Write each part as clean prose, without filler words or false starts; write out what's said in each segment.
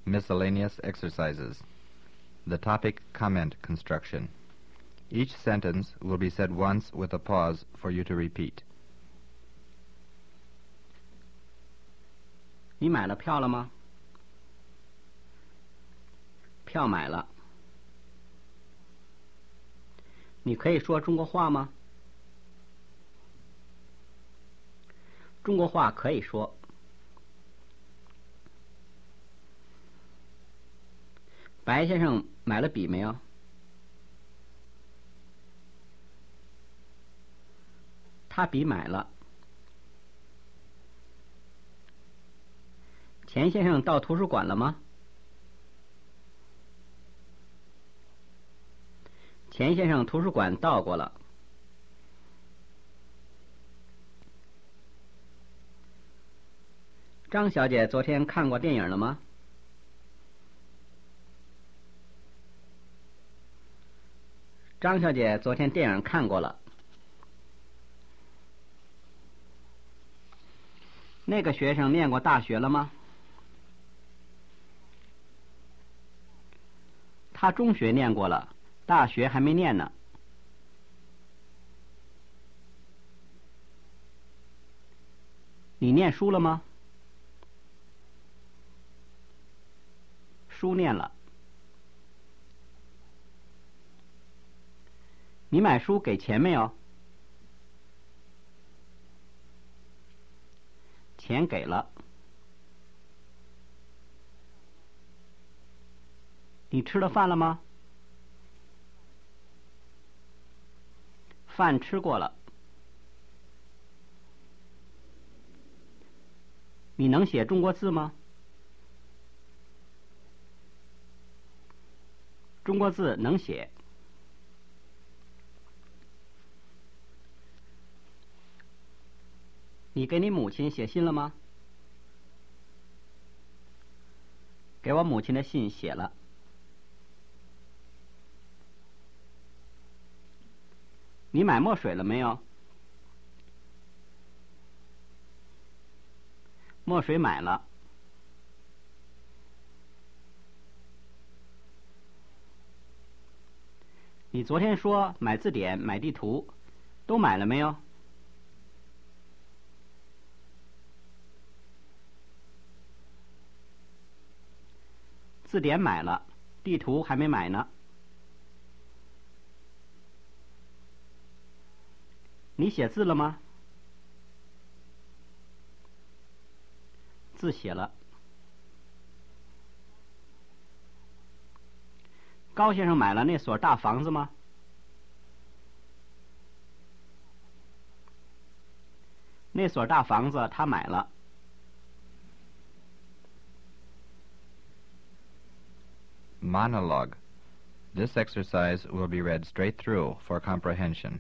Miscellaneous exercises. The topic comment construction. Each sentence will be said once with a pause for you to repeat. 你买了票了吗？票买了。你可以说中国话吗？中国话可以说。白先生买了笔没有？他笔买了。钱先生到图书馆了吗？钱先生图书馆到过了。张小姐昨天看过电影了吗？张小姐昨天电影看过了。那个学生念过大学了吗？他中学念过了，大学还没念呢。你念书了吗？书念了。你买书给钱没有？钱给了。你吃了饭了吗？饭吃过了。你能写中国字吗？中国字能写。你给你母亲写信了吗？给我母亲的信写了。你买墨水了没有？墨水买了。你昨天说买字典、买地图，都买了没有？字典买了，地图还没买呢。你写字了吗？字写了。高先生买了那所大房子吗？那所大房子他买了。 Monologue. This exercise will be read straight through for comprehension.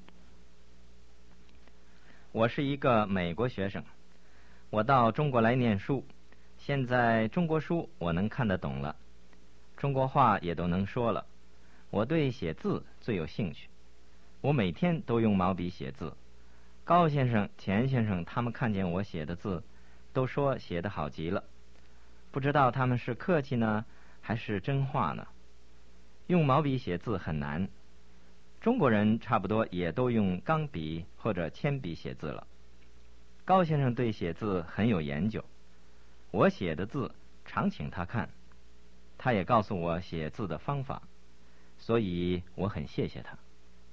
我是一个美国学生，我到中国来念书，现在中国书我能看得懂了，中国话也都能说了。我对写字最有兴趣，我每天都用毛笔写字。高先生、钱先生他们看见我写的字，都说写得好极了。不知道他们是客气呢，还是真话呢？用毛笔写字很难，中国人差不多也都用钢笔或者铅笔写字了。高先生对写字很有研究，我写的字常请他看，他也告诉我写字的方法，所以我很谢谢他。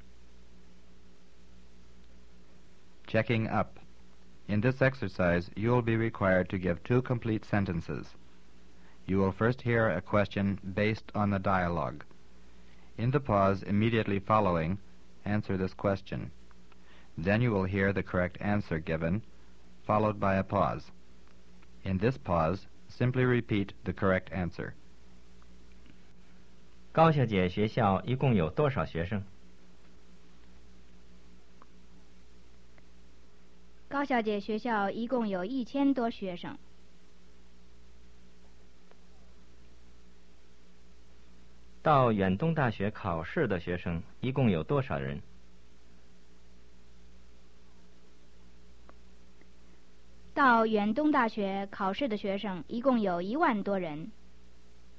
Checking up. In this exercise, you will be required to give 2 complete sentences. You will first hear a question based on the dialogue. In the pause immediately following, answer this question. Then you will hear the correct answer given, followed by a pause. In this pause, simply repeat the correct answer. 高小姐学校一共有多少学生？ 高小姐学校一共有1000多学生。 到远东大学考试的学生一共有多少人？ 到远东大学考试的学生一共有1万多人。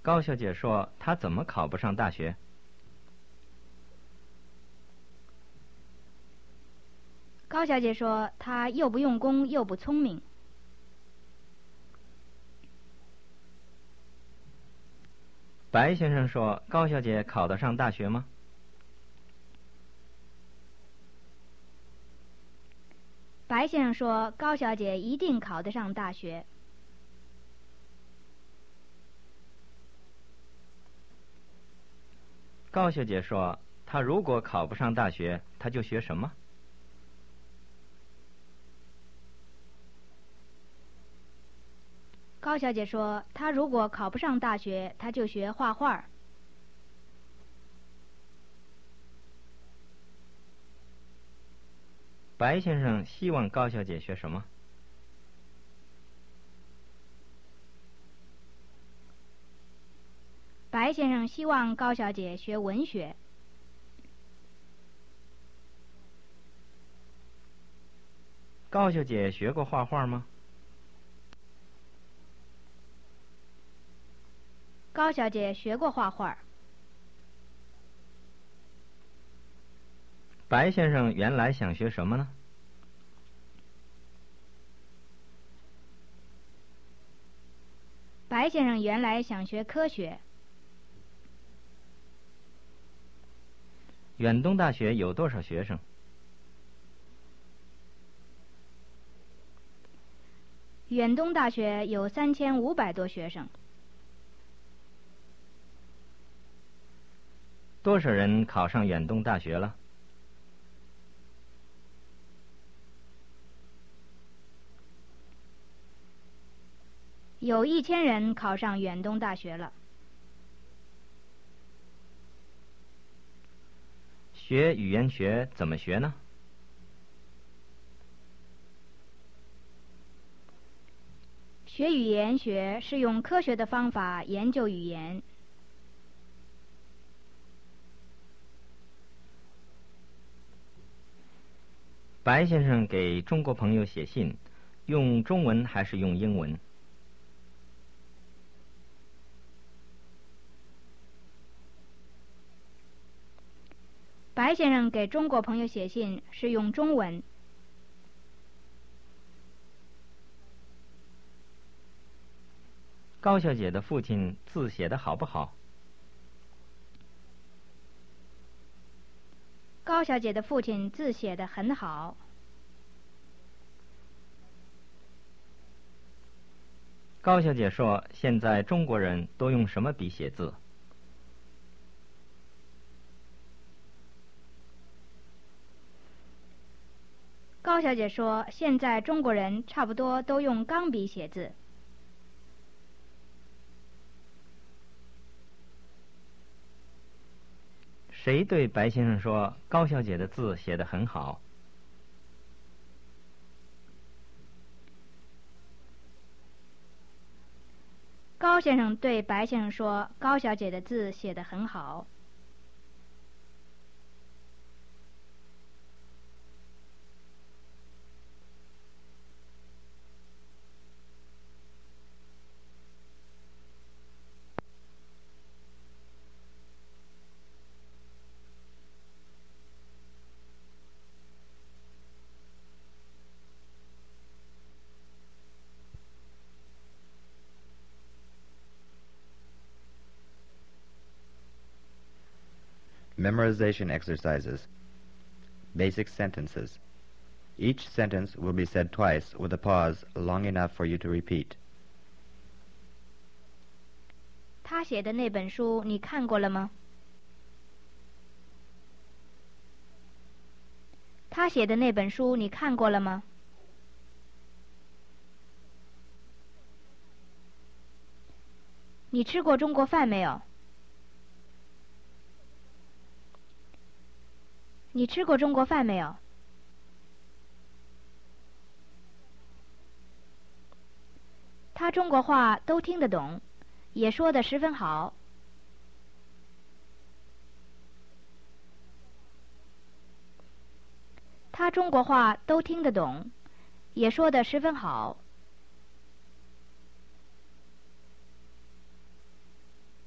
高小姐说她怎么考不上大学？ 高小姐说她又不用功又不聪明。 白先生说高小姐考得上大学吗？ 白先生说高小姐一定考得上大学。 高小姐说她如果考不上大学，她就学什么？ 高小姐说她如果考不上大学，她就学画画。 白先生希望高小姐学什么？ 白先生希望高小姐学文学。 高小姐学过画画吗？ 高小姐学过画画。 白先生原来想学什么呢？ 白先生原来想学科学。 远东大学有多少学生？ 远东大学有3500多学生。 多少人考上远东大学了？ 有1000人考上远东大学了。 学语言学怎么学呢？ 学语言学是用科学的方法研究语言。 白先生给中国朋友写信，用中文还是用英文？ 白先生给中国朋友写信是用中文。 高小姐的父亲字写得好不好？ 高小姐的父亲字写得很好。 高小姐说现在中国人都用什么笔写字？ 高小姐说现在中国人差不多都用钢笔写字。 谁对白先生说高小姐的字写得很好？ 高先生对白先生说高小姐的字写得很好。 Memorization exercises. Basic sentences. Each sentence will be said twice with a pause long enough for you to repeat. 他写的那本书你看过了吗？他写的那本书你看过了吗？你吃过中国饭没有？你吃过中国饭没有？他中国话都听得懂，也说得十分好。他中国话都听得懂，也说得十分好。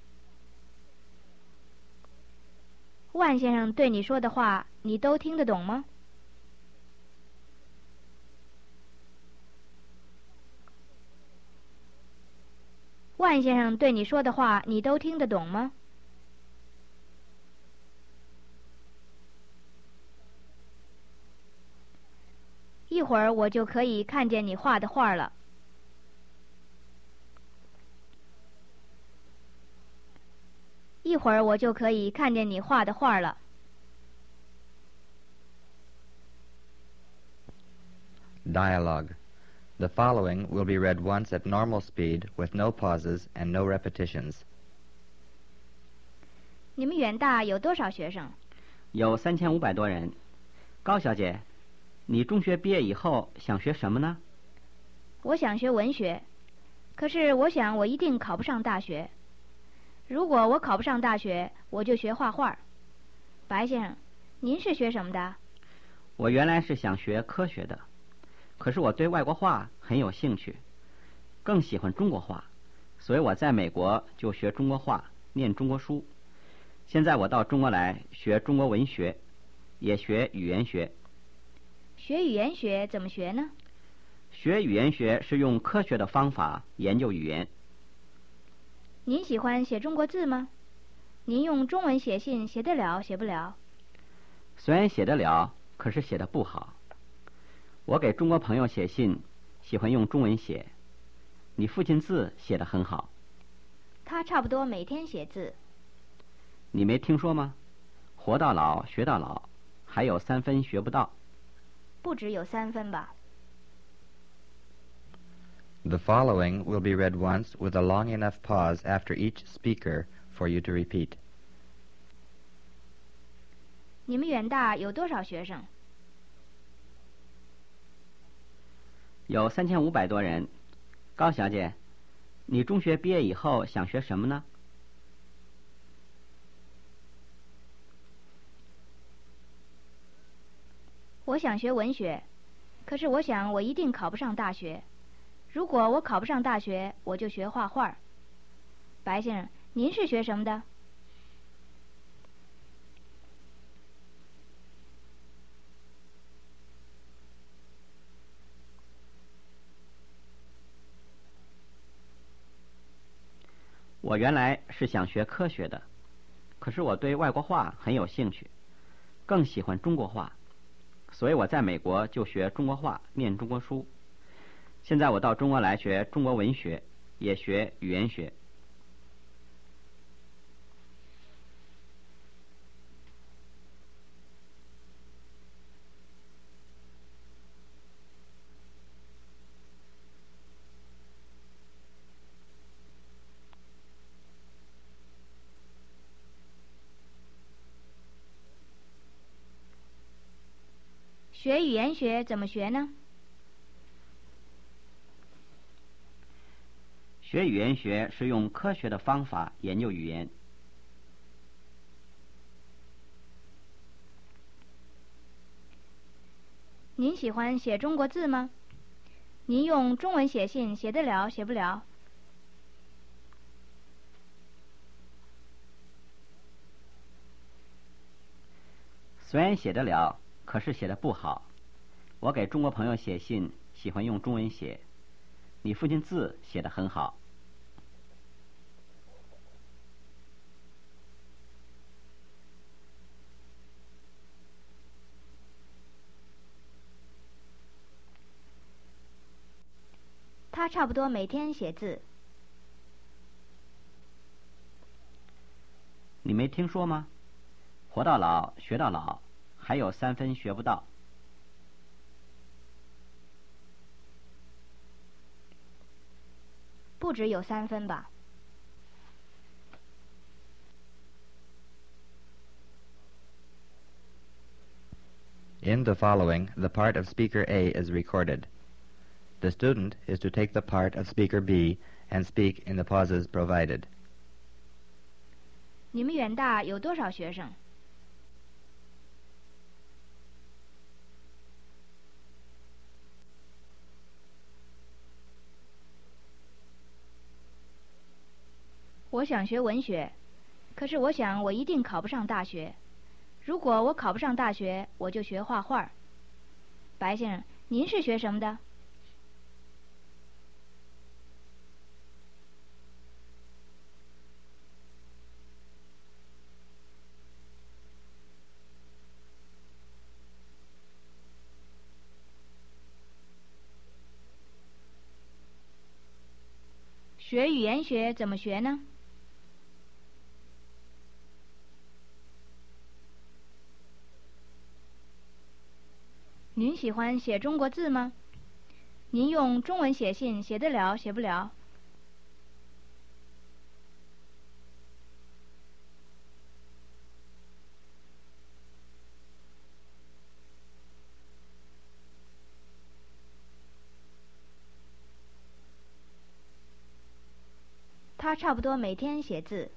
万先生对你说的话，你都听得懂吗？万先生对你说的话，你都听得懂吗？一会儿我就可以看见你画的画了。一会儿我就可以看见你画的画了。 Dialogue. The following will be read once at normal speed with no pauses and no repetitions. 你们远大有多少学生？ 有3500多人。高小姐，你中学毕业以后想学什么呢？ 我想学文学，可是我想我一定考不上大学。如果我考不上大学，我就学画画。白先生，您是学什么的？ 我原来是想学科学的，可是我对外国画很有兴趣，更喜欢中国画，所以我在美国就学中国画，念中国书。现在我到中国来学中国文学，也学语言学。 学语言学怎么学呢？ 学语言学是用科学的方法研究语言。 您喜欢写中国字吗？您用中文写信写得了写不了？ 虽然写得了，可是写得不好。我给中国朋友写信，喜欢用中文写。你父亲字写得很好。 他差不多每天写字。 你没听说吗？活到老学到老，还有3分学不到。 不只有3分吧。 The following will be read once with a long enough pause after each speaker for you to repeat. 你们远大有多少学生？ 有3500多人。高小姐，你中学毕业以后想学什么呢？ 我想学文学，可是我想我一定考不上大学。如果我考不上大学，我就学画画。白先生，您是学什么的？ 我原来是想学科学的，可是我对外国画很有兴趣，更喜欢中国画，所以我在美国就学中国画，念中国书。现在我到中国来学中国文学，也学语言学。 学语言学怎么学呢？ 学语言学是用科学的方法研究语言。 您喜欢写中国字吗？您用中文写信写得了写不了？ 虽然写得了，可是写得不好。我给中国朋友写信，喜欢用中文写。你父亲字写得很好。 他差不多每天写字。 你没听说吗？活到老学到老，还有3分学不到。 不只有3分吧。 In the following, the part of Speaker A is recorded. The student is to take the part of Speaker B and speak in the pauses provided. 你们远大有多少学生？我想学文学，可是我想我一定考不上大学。 如果我考不上大学，我就学画画。白先生，您是学什么的？学语言学怎么学呢？您喜欢写中国字吗？您用中文写信写得了写不了？他差不多每天写字。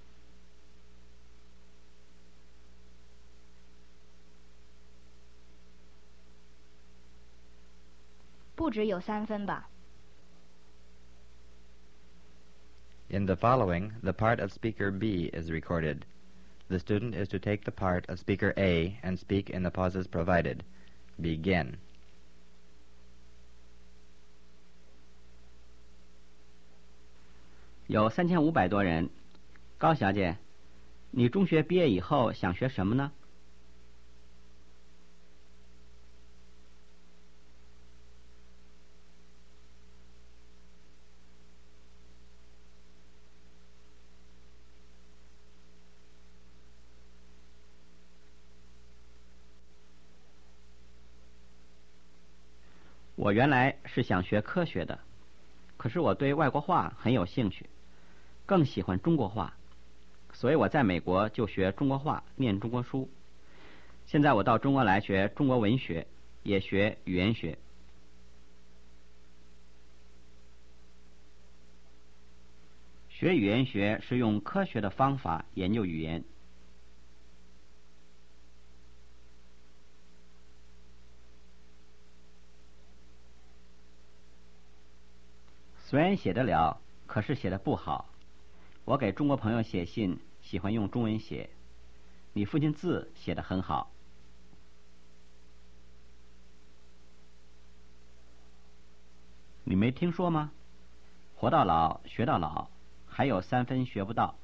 不只有3分吧。 In the following, the part of speaker B is recorded. The student is to take the part of speaker A and speak in the pauses provided. Begin. 有3500多人。高小姐，你中学毕业以后想学什么呢？我原来是想学科学的，可是我对外国话很有兴趣，更喜欢中国话，所以我在美国就学中国话，念中国书。现在我到中国来学中国文学，也学语言学。学语言学是用科学的方法研究语言。虽然写得了，可是写得不好。我给中国朋友写信，喜欢用中文写。你父亲字写得很好。你没听说吗？活到老，学到老，还有3分学不到。